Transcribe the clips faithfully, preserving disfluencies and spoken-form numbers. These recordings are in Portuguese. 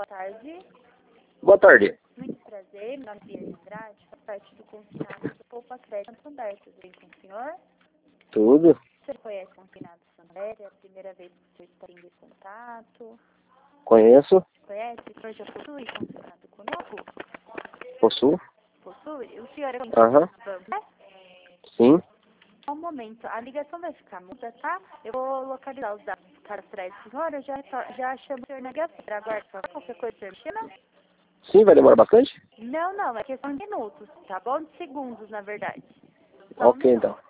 boa tarde. Boa tarde. Muito prazer, meu nome é Bia Andrade, faço parte do confinado do Poupa Crédito Santander. Tudo bem com o senhor? Tudo. Você conhece o confinado Santander? É a primeira vez que o senhor está tendo esse contato? Conheço. Conhece? O senhor já possui confinado conosco? Possuo. Possui? O senhor é Aham. banco, né? Sim. Um momento, a ligação vai ficar muda, tá? Eu vou localizar os dados cadastrais do senhor, eu já, já chamo o senhor na ligação. Aguarde, só qualquer coisa, o senhor me chama? Sim, vai demorar bastante? Não, não, é questão de minutos, tá bom? De segundos, na verdade. Só um Ok, minuto. então.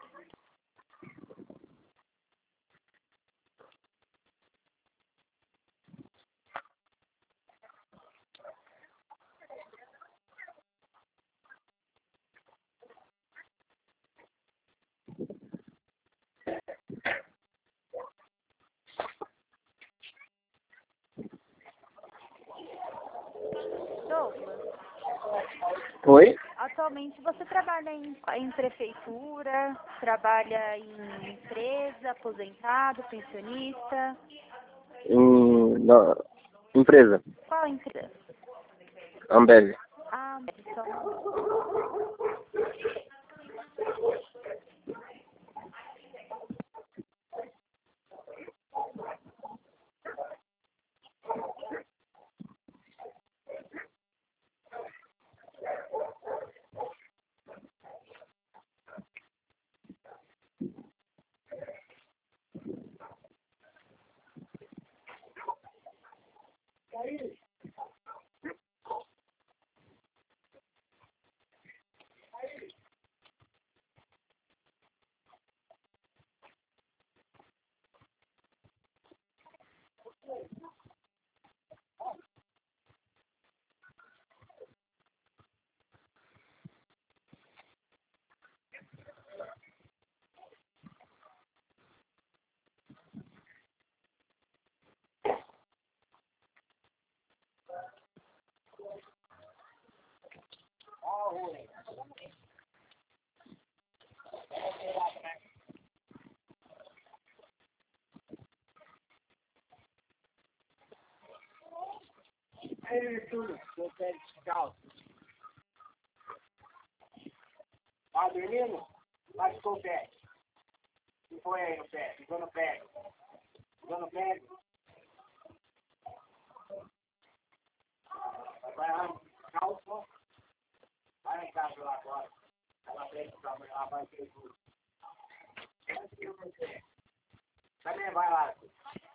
Douglas, Oi? atualmente você trabalha em, em prefeitura, trabalha em empresa, aposentado, pensionista? Em, na empresa. Qual empresa? Ambev. Ah, então... Tá dormindo? Machucou o pé. E foi aí no pé, ficou no pé. Ficou no pé. Vai lá, calça. Vai em casa lá agora. Ela prende pra lá, vai ter tudo. Também vai lá.